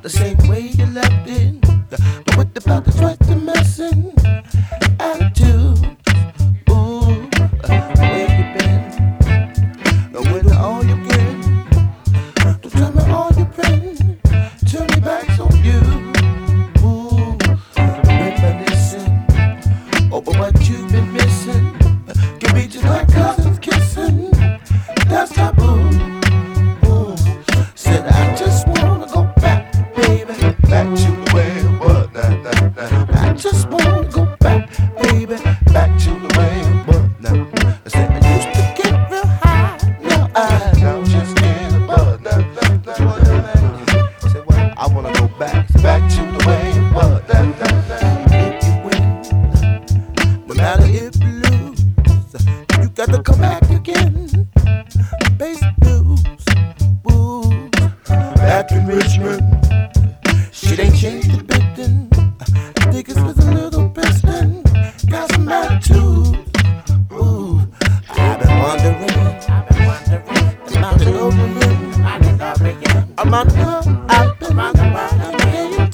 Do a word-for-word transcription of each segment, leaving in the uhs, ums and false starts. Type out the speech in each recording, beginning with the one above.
the same way you left it, but with the about to try to messing attitude. Ooh, where you been? And with all you get, don't tell me all you been. Turn me back on you. Ooh, reminiscing over what you've been missing. Can be just like cousins kissing. That's taboo. Ooh, said I just wanna go back, baby, back to the way it was. Nah, nah, nah. I just wanna go back, baby, back to the way it was. Nah. I said I used to get real high, now I now just get above. Nah, nah, nah, nah. I said well, I wanna go back, back to the way it was. Nah, nah, nah. If you win, no matter if you lose, you got to come back again. Basic news, woo. Back in Richmond, shit ain't changed a bit then. Niggas was a little piston, got some attitude. Ooh, I've been wondering, I've been wondering, about it over again. I'm on the, I've been wondering about the game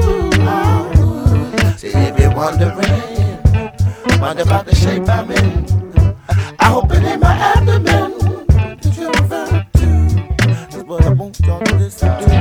too. See if you're wondering, wonder about the shape I'm in. I hope it ain't my abdomen that you're referring to. That's what I want y'all to listen to.